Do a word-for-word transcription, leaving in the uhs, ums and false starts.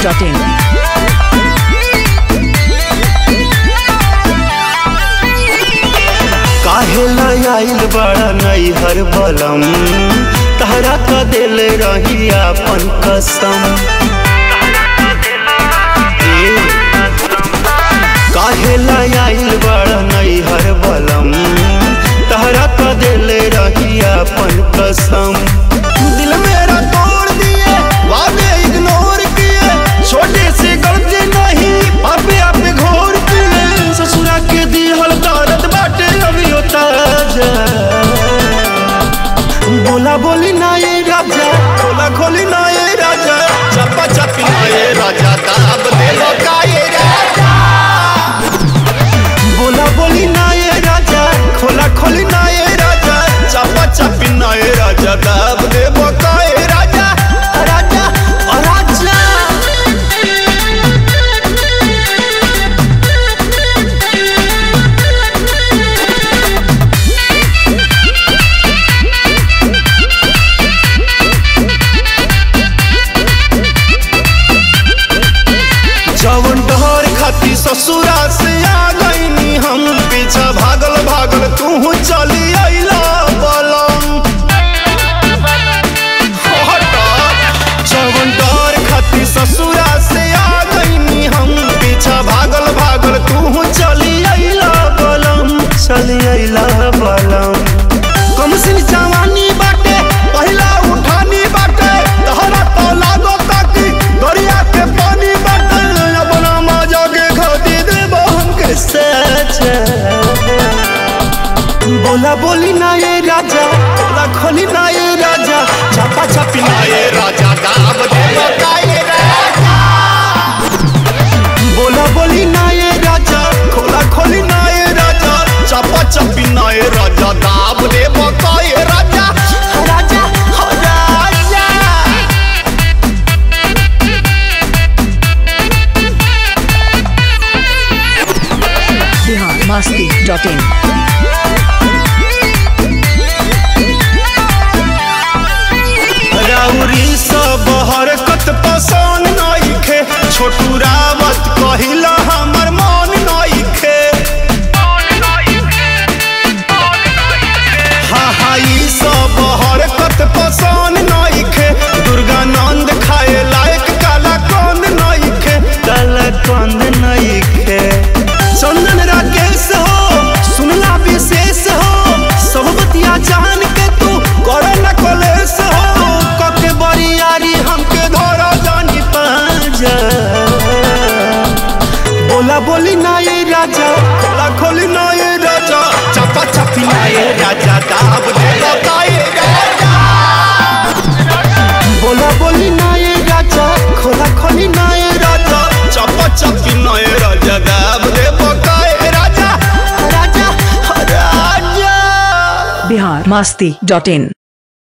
Dot in. काहे आइल बड़ा नैहर बलम तहरा का दिल रही अपन कसम। काहे आइल बड़ा नैहर बलम तहरा का दिल रही अपन कसम। दिल मेरा तोड़ दिए वादे इग्नोर किए छोटे से गलती नहीं आपे आपे घोर किए। ससुरा के दिहल दर्द बाटे अभी ताजा। बोला बोली ना ये राजा खोला खोली ना ये राजा चप्पा चप्पी ना ये राजा दाब दे का ये राजा। बोला बोली ना ये राजा खोला खोली ना ये राजा चप्पा चप्पी ना ये राजा दाब दे का ये राजा राजा और राजा। जवन डहर खाती ससुरा से आ गईनी हम पीछा भागल भागल तू चली आइला बलम। जवन डहर खाती ससुरा से आ गईनी हम पीछा भागल भागल तू चली आइला बलम चली आइला बलम। कम सिन जवानी बाटे पहला उठानी बाटे तहरा तो लागो ताकि दरिया के पानी बाटे। अपना मजा के खाती देबो हमके सच। बोला बोली ना ये राजा बोला खोली ना ये राजा छापा छापी ना ये राजा दाब देबो का ये राजा। बोला बोली ना ये राजा खोला खोली ना ये राजा छापा छापी ना ये राजा दाब देबो का ये राजा राजा हो राजा। बिहार मस्ती डॉट इन। राउरी सब हरकत पसंद नइखे छोटू रावत कहिला हमर मन नइखे। हाँ हाँ ई सब हरकत पसंद नइखे दुर्गानंद खाए लायक काला कंद नइखे काला कंद नइखे। चंदन राकेश हो सुनला विशेष हो सब बतिया जान के तू करे न कलेश हो कके बरियारी हमके धरा जानी पाजा। बोला बोली ना ये राजा खोला खोली ना ये राजा चप्पा चप्पी ना ये राजा दाब दे का ये राजा। बोला बोली ना ये राजा खोला खोली ना ये राजा चप्पा चप्पी ना ये राजा दाब दे का ये राजा राजा राजा। बिहार मस्ती डॉट इन।